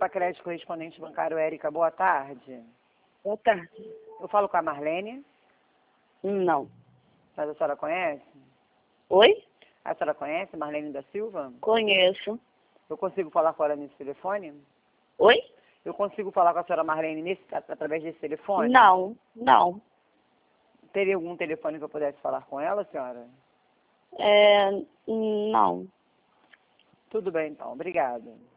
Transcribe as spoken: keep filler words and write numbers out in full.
Pacred, correspondente bancário Érica, boa tarde. Boa tarde. Eu falo com a Marlene, Não. mas a senhora conhece? Oi? A senhora conhece Marlene da Silva? Conheço. Eu consigo falar com ela nesse telefone? Oi? Eu consigo falar com a senhora Marlene nesse, através desse telefone? Não, não. Teria algum telefone que eu pudesse falar com ela, senhora? É, não. Tudo bem, então. Obrigada.